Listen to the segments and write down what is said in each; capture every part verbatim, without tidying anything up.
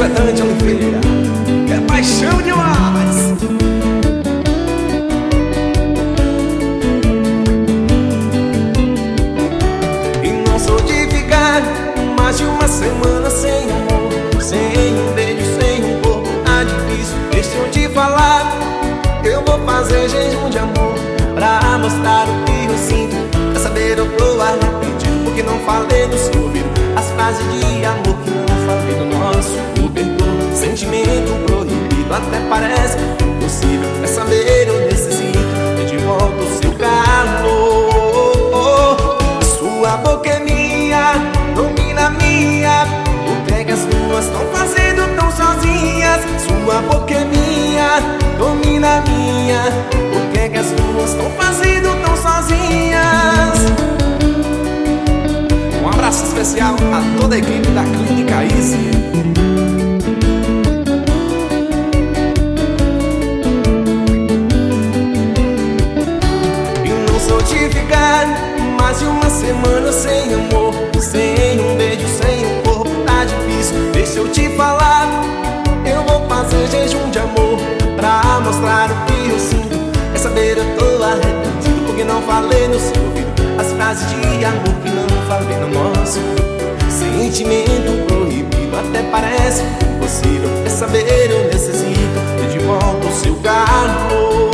Isso é Dante Oliveira, que é paixão demais. E não sou de ficar mais de uma semana sem amor, sem um beijo, sem um corpo, tá difícil. Deixa eu te falar, eu vou fazer jejum de amor pra mostrar o que eu sinto. Quer saber, eu tô arrependido porque não falei no seu ouvido as frases de amor que não falei no nosso cobertor. Sentimento proibido até parece impossível. Quer saber, eu necessito ter de volta o seu calor. Sua boca é minha, domina minha. O que é que as duas estão fazendo tão sozinhas? Sua boca é minha, domina minha. O que é que as duas estão fazendo tão sozinhas? Um abraço especial a toda a equipe da Clínica Easy. E não sou de ficar mais de uma semana sem amor, sem um beijo, sem um corpo, tá difícil. Deixa eu te falar, eu vou fazer jejum de amor pra mostrar o que eu sinto. Quer saber, eu tô arrependido porque não falei no seu ouvido as frases de amor que não falei no nosso. Sentimento proibido até parece impossível. Quer saber, eu necessito ter de volta o seu calor.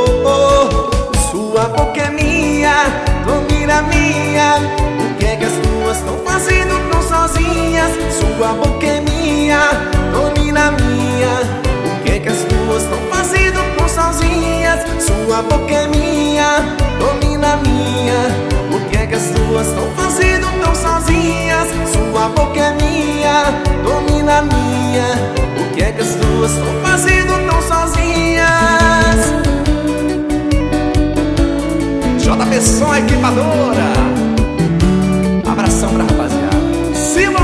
Sua boca é minha, domina minha. O que é que as duas estão fazendo tão sozinhas? Sua boca é minha, domina minha. O que é que as duas estão fazendo tão sozinhas? Sua boca é minha, domina minha. O que é que as duas estão fazendo tão sozinhas? Sua boca é minha, domina minha. O que é que as duas estão fazendo tão sozinhas? J P Som Equipadora. Abração pra rapaziada. Simão.